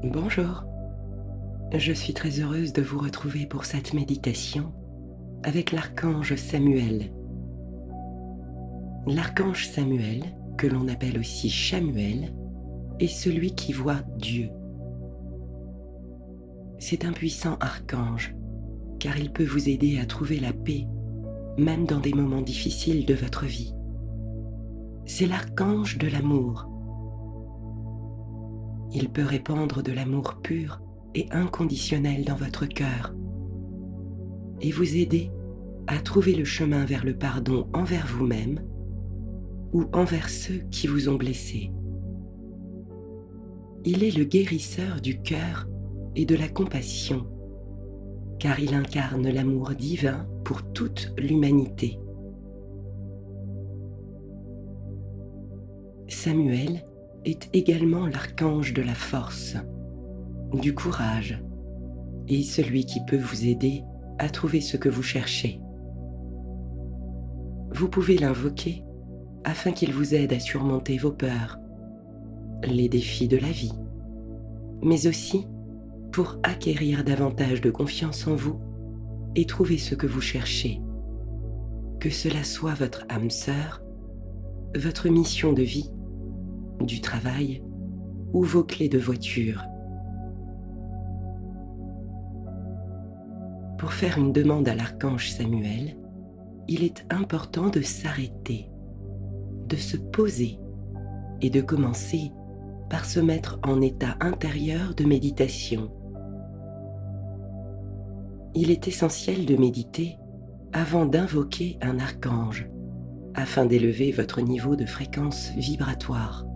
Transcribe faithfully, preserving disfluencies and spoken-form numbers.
Bonjour, je suis très heureuse de vous retrouver pour cette méditation avec l'archange Samuel. L'archange Samuel, que l'on appelle aussi Chamuel, est celui qui voit Dieu. C'est un puissant archange, car il peut vous aider à trouver la paix, même dans des moments difficiles de votre vie. C'est l'archange de l'amour. Il peut répandre de l'amour pur et inconditionnel dans votre cœur et vous aider à trouver le chemin vers le pardon envers vous-même ou envers ceux qui vous ont blessé. Il est le guérisseur du cœur et de la compassion, car il incarne l'amour divin pour toute l'humanité. Samuel est également l'archange de la force, du courage et celui qui peut vous aider à trouver ce que vous cherchez. Vous pouvez l'invoquer afin qu'il vous aide à surmonter vos peurs, les défis de la vie, mais aussi pour acquérir davantage de confiance en vous et trouver ce que vous cherchez, que cela soit votre âme sœur, votre mission de vie, du travail ou vos clés de voiture. Pour faire une demande à l'archange Samuel, il est important de s'arrêter, de se poser et de commencer par se mettre en état intérieur de méditation. Il est essentiel de méditer avant d'invoquer un archange afin d'élever votre niveau de fréquence vibratoire.